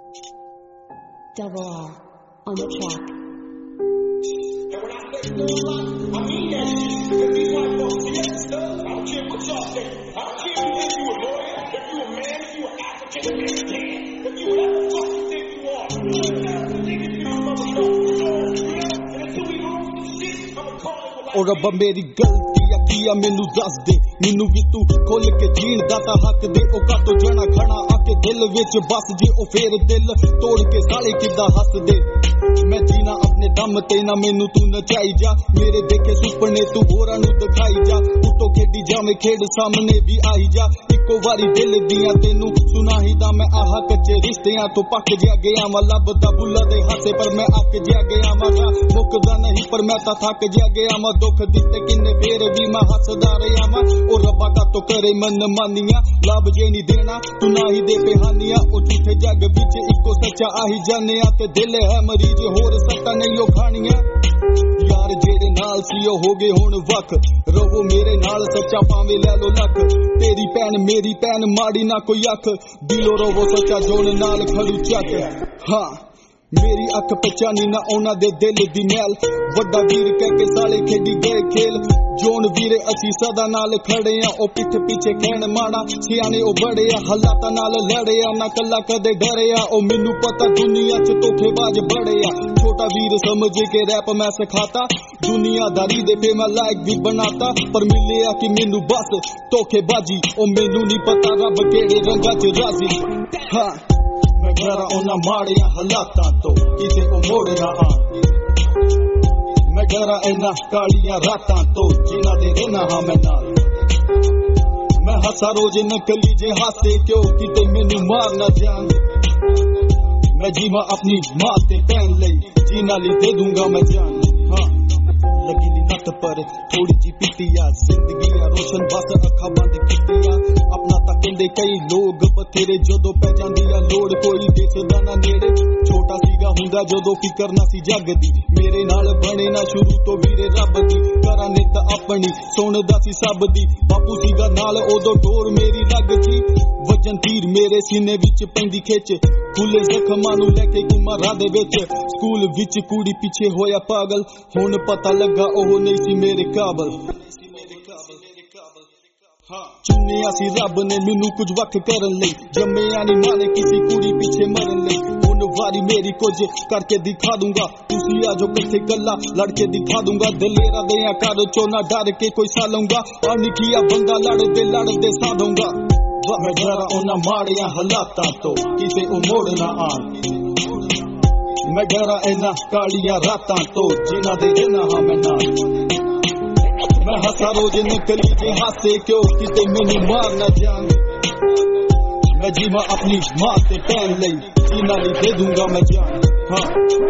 Double R on the track. And when I say still alive, I mean that shit. Because these white folks, see that stuff? I don't care what y'all think. I don't care if you a lawyer, if you a man, if you an African American, if you whatever the fuck you think you are. You ain't got to think if you motherfucker. And until we lose this shit, I'ma call it what I और अब मेरी गलती किया मैनू दस दे मैनू भी तू खोल के जीण दा ता हक दे ओ कातो जाना खड़ा आके दिल विच बस जे ओ फेर दिल तोड़ के साले किदा हस दे मैं जीना अपने दम ते ना मैनू तू नचाई जा मेरे देखे सुपने तू होरां नू दिखाई जा उतो खेडी जावे खेड सामने भी आई जा इको वारी दिल दियां तेनू सुनाही दा मैं आह कच्चे रिश्तियां तो पक जा गया वा लभदा बुल्ला दे हासे पर मैं अक जा गया वा मुकदा नहीं पर मैं ता थक जा गया वा दुख दिते किन्ने फेर भी मैं हसदा रहा वा ओ रब्बा का तो करे मन मानिया लाभ जे नहीं देना तू ना ही दे बेहानिया ओ झूठे जग विच इको सच्चा आही जानिया ते दिल है मरीज होर सत्ता नहीं ओ खानिया यार जेड़े नाल सी ओ हो गए हुण वख रवो मेरे नाल सच्चा पावे ले लो लख तेरी भैन मेरी भैन माड़ी ना कोई अख दिलो रवो सच्चा जोन नाल खड़ू चक हाँ मेरी अख पहचानी ना ओना दे दिल दी मैल वड्डा वीर कह के साले खेडी गए खेल जोन वीरे असी सदा नाल खड़े आ ओ पिठ पीछे कहण माड़ा सियाने ओ बड़े आ हालाता नाल लड़े आ ना कल्ला कदे डरे आ ओ मैनू पता दुनिया च धोखेबाज बड़े आ छोटा वीर समझ के रैप मैं सिखाता दुनियादारी दे पे मैं लायक भी बनाता पर मिले आ कि मैनू बस धोखेबाजी ओ मैनू नहीं पता रब केड़े रंगा च राजी हाँ मैं डरा उन्हां माड़ियां हालातां तो किसे ओ मोड़ ना आ मैं डरा इन्हां कालियां रातां तो जिन्हां दे रहना हां मैं नाल मैं हसा रोज नकली जे हासे क्यों किते मैनू मार ना जान मैं जीवा अपनी मां ते भैन लई जीना ली दे दूंगा मैं जान हाँ लगी दी नत पर थोड़ी जी पीतिया जिंदगी रोशन बस अखा बंद कीतिया अपना तां कहंदे कई लोग बथेरे जदों पै जांदी आ लोड़ कोई देखदा ना नेड़े छोटा सीगा हुंदा जदों फिकर ना सी जग दी मेरे नाल बने ना शुरू तो वीरे रब दी करा नित अपनी सुणदा सी सब दी बापू सीगा नाल उदों डोर मेरी लग सी वजन तीर मेरे सीने विच पैंदी खिच खुले जख्मां नू लेके घुमा राह दे विच स्कूल विच कुड़ी पिछे होया पागल हुण पता लगा ओह नहीं सी मेरे काबल चुनिया सी रब ने मैनू कुछ वख करन लई जम्मिया नहीं माने किसी कुड़ी पीछे मरन लई हुण वारी मेरी कुछ करके दिखा दूंगा तुसी आ जो कट्ठे गल्ला लड़के दिखा दूंगा दलेरा देया कर चो ना डर के कोई सालूंगा अनखिया बंदा लड़दे साधूंगा मैं डरा उन्हां माड़ियां हालातां तो किसे ओ मोड़ ना आ मैं डरा इन्हां कालियां रातां तो जिन्हां दे रहना हां मैं नाल मैं हसा रोज नकली जे हासे क्यों किते मैनू मार ना जान मैं जीवा अपनी मां ते भैन लई जिन्हां ली दे दूंगा मैं जान हाँ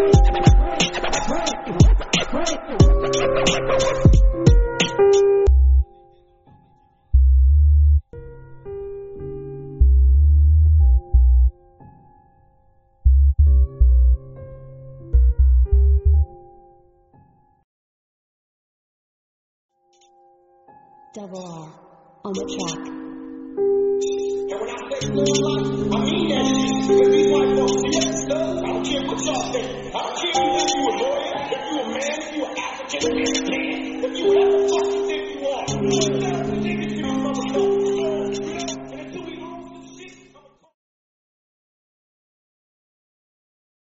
Double R on the track. And when I say still alive, I mean that shit. Because these white folks, see that stuff? I don't care what y'all think. I don't care if you a lawyer, if you a man, if you an African American, if you whatever the fuck you think you are.